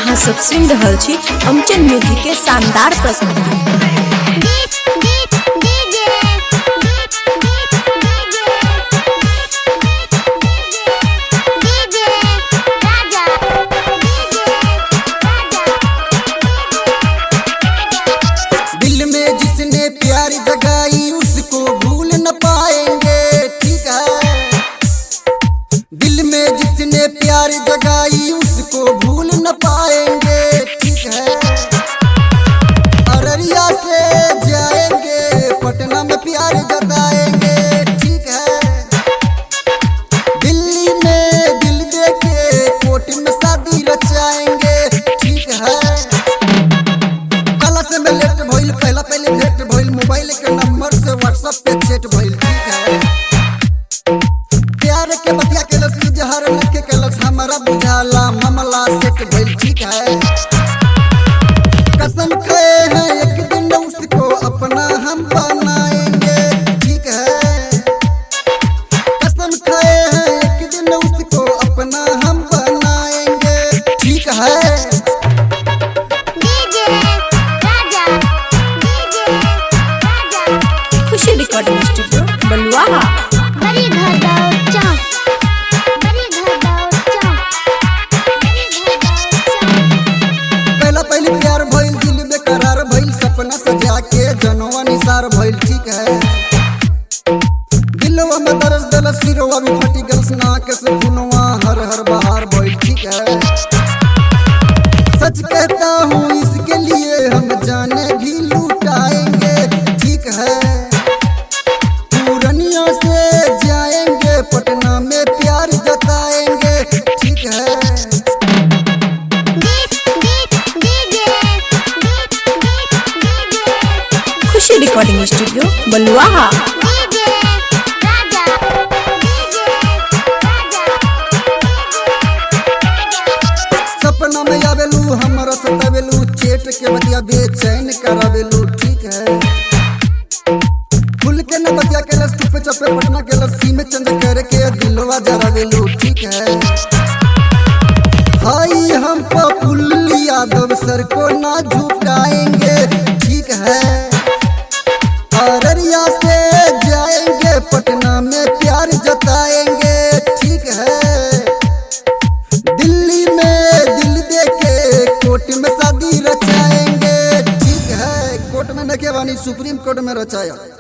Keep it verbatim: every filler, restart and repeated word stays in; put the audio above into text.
अहाँ सब सुन रहल छी अमचन म्यूजिक के शानदार प्रस्तुति। दिल में जिसने प्यार जगाई उसको भूल न पाएंगे, ठीक है। दिल में जिसने प्यार जगाई उसको भूल न पाएंगे, ठीक है। अररिया से जाएंगे पटना में प्यार जताएंगे, ठीक है। दिल्ली में दिल देके कोर्ट में शादी रचाएंगे, ठीक है। कल से में लेट भइल पहला पहले भेट भइल मोबाइल के नंबर से व्हाट्सएप पे चैट भइल, ठीक है। प्यार के बतिया के लस जहर लगे के लस हमारा बुझाला मामला सेट भइल, ठीक है। कसम खाए हैं एक दिन उसको अपना हम बनाएंगे, ठीक है। कसम खाए हैं एक दिन उसको अपना हम बनाएंगे, ठीक है। Khushi recording studio Baluaha. पहला पहली प्यार भइल दिल बेकरार भइल सपना सजा के जनवा निसार भइल, ठीक है। दिलवा में दर्द दिल सिरवा भी फटी गल नाक से खुनवा हर हर बहार भइल, ठीक है। सच कहता हूँ इसके लिए हम जाने भी लुटाएंगे, ठीक है। पूरनिया से जाएंगे पटना में प्यार जताएंगे, ठीक है। खुशी रिकॉर्डिंग स्टूडियो बलुआहा। सपना में आवेलू हमरा सतावेलू चेट के बतिया बेचैन करावेलू, ठीक है। फूल के न बतिया के लस पे चपे पटना के लस्सी में चंद करके दिलवा जरावेलू, ठीक है। हाई हम पपुल यादव सर को ना झुकाएंगे, ठीक है। अररिया से जाएंगे पटना में प्यार जताएंगे, ठीक है। दिल्ली में दिल देके कोर्ट में शादी रचाएंगे, ठीक है। कोर्ट में न के वानी सुप्रीम कोर्ट में रचाया।